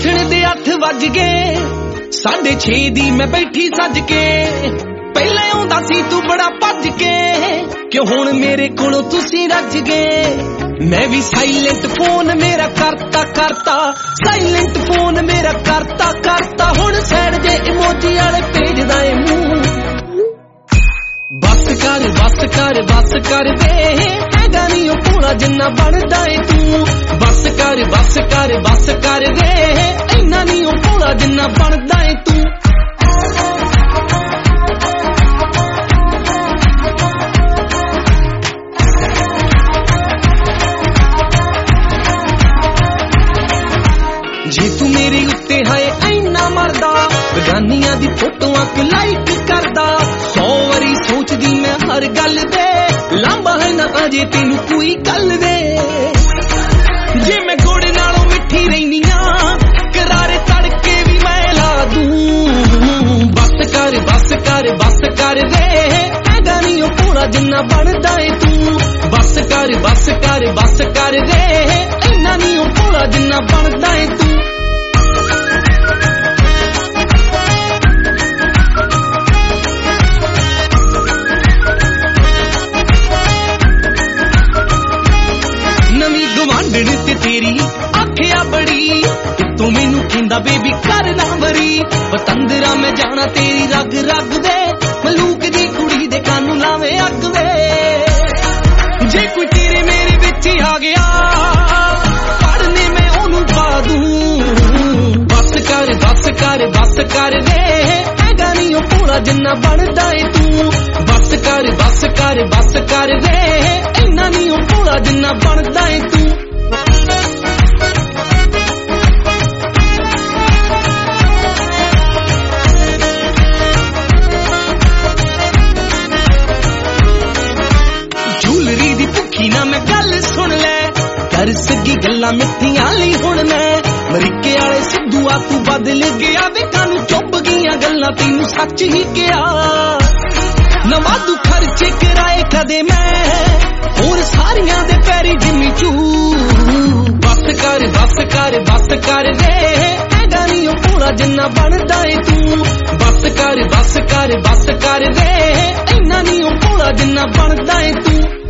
ਉੱਠਣ ਦੇ 8 ਵੱਜ ਗਏ, 6:30 ਦੀ ਮੈਂ ਬੈਠੀ ਸੱਜ ਕੇ। ਪਹਿਲਾਂ ਆਉਂਦਾ ਸੀ ਤੂੰ ਬੜਾ ਭੱਜ ਕੇ, ਕਿਉਂ ਹੁਣ ਮੇਰੇ ਕੋਲੋਂ ਤੁਸੀਂ ਰੱਜ ਗਏ। ਮੈਂ ਵੀ ਸਾਇਲੈਂਟ ਫੋਨ ਮੇਰਾ ਕਰਤਾ ਸਾਇਲੈਂਟ ਫੋਨ ਮੇਰਾ ਕਰਤਾ ਹੁਣ ਸਾਈਡ ਜੇ ਇਮੋਜੀ ਵਾਲੇ ਭੇਜਦਾ ਏ ਮੂੰਹ। ਬਸ ਕਰ ਵੇ ਹੈਗਾ ਨੀ ਉਹ ਭੋਲਾ ਜਿੰਨਾ ਬਣਦਾ ਏ ਤੂੰ। ਬਸ ਕਰ ਵੇ ਇੰਨਾ ਨੀ ਉਹ ਭੋਲਾ ਜਿੰਨਾ ਬਣਦਾ ਏ ਤੂੰ। ਜੇ ਤੂੰ ਮੇਰੇ ਉੱਤੇ ਹਾਏ ਇੰਨਾ ਮਰਦਾ, ਬਗਾਨੀਆਂ ਦੀ ਫੋਟੋਆਂ ਕੋ ਲਾਈਕ ਕਰਦਾ। 100 ਵਾਰੀ ਸੋਚਦੀ ਮੈਂ ਹਰ ਗੱਲ ਵੇ, ਲਾਂਬਾ ਹੈ ਨਾ ਅਜੇ ਤੈਨੂੰ ਕੋਈ ਗੱਲ ਵੇ। ਜੇ ਮੈਂ ਗੁੜ ਨਾਲੋਂ ਮਿੱਠੀ ਰਹਿਨੀਆਂ, ਕਰਾਰੇ ਤੜਕੇ ਵੀ ਮੈਂ ਲਾ ਦੂੰ। ਬਸ ਕਰ ਵੇ ਹੈਗਾ ਨੀ ਉਹ ਭੋਲਾ ਜਿੰਨਾ ਬਣਦਾ ਏ ਤੂੰ। ਬਸ ਕਰ ਵੇ ਇੰਨਾ ਨੀ ਉਹ ਭੋਲਾ ਜਿੰਨਾ ਬਣਦਾ ਏ ਤੂੰ। ਨਵੀਂ ਗਵਾਂਢਣ ਤੇ ਤੇਰੀ ਆਖਿਆ ਬੜੀ, ਤੂੰ ਮੈਨੂੰ ਕਹਿੰਦਾ ਬੇਬੀ ਕਰ ਨਾ ਵਰੀ। ਪਤੰਦਰਾ ਮੈਂ ਜਾਣਾ ਤੇਰੀ ਰਗ ਵੇ, ਮਲੂਕ ਦੀ ਕੁੜੀ ਦੇ ਕੰਨ ਲਾਵੇਂ ਅੱਗ ਵੇ। ਜੇ ਕੋਈ ਤੇਰੇ ਮੇਰੇ ਵਿੱਚ ਆ ਗਿਆ, ਪੜਨੇ ਮੈਂ ਉਹਨੂੰ ਪਾ ਦੂੰ। ਬਸ ਕਰ ਵੇ ਹੈਗਾ ਨੀ ਉਹ ਭੋਲਾ ਜਿੰਨਾ ਬਣਦਾ ਏ ਤੂੰ। ਬਸ ਕਰ ਵੇ ਇੰਨਾ ਨੀ ਉਹ ਭੋਲਾ ਜਿੰਨਾ ਬਣਦਾ ਏ ਤੂੰ। ਜੂਲਰੀ ਦੀ ਭੁੱਖੀ ਨਾ ਮੈਂ ਗੱਲ ਸੁਣ ਲੈ, ਕਰ ਸਕੀ ਗੱਲਾਂ ਮਿੱਠੀਆਂ ਲਈ ਹੁਣ ਮੈਂ। ਮਰੀਕੇ ਵਾਲੇ ਸਿੱਧੂ ਆ ਤੂੰ ਬਦਲ ਗਿਆ ਵੇ, ਕਾਨੂੰ ਚੁੱਭ ਗਈਆਂ ਗੱਲਾਂ ਤੈਨੂੰ ਸੱਚ ਹੀ ਕਿਹਾ। ਨਾ ਵਾਧੂ ਖਰਚੇ ਕਰਾਏ ਕਦੇ ਮੈਂ, ਹੋਰ ਸਾਰੀਆਂ ਦੇ ਪੈਰੀ ਜਿੰਮੀ ਚੂ। ਬਸ ਕਰ ਵੇ ਹੈਗਾ ਨੀ ਉਹ ਭੋਲਾ ਜਿੰਨਾ ਬਣਦਾ ਏ ਤੂੰ। ਬਸ ਕਰ ਵੇ ਇੰਨਾ ਨੀ ਉਹ ਭੋਲਾ ਜਿੰਨਾ ਬਣਦਾ ਏ ਤੂੰ।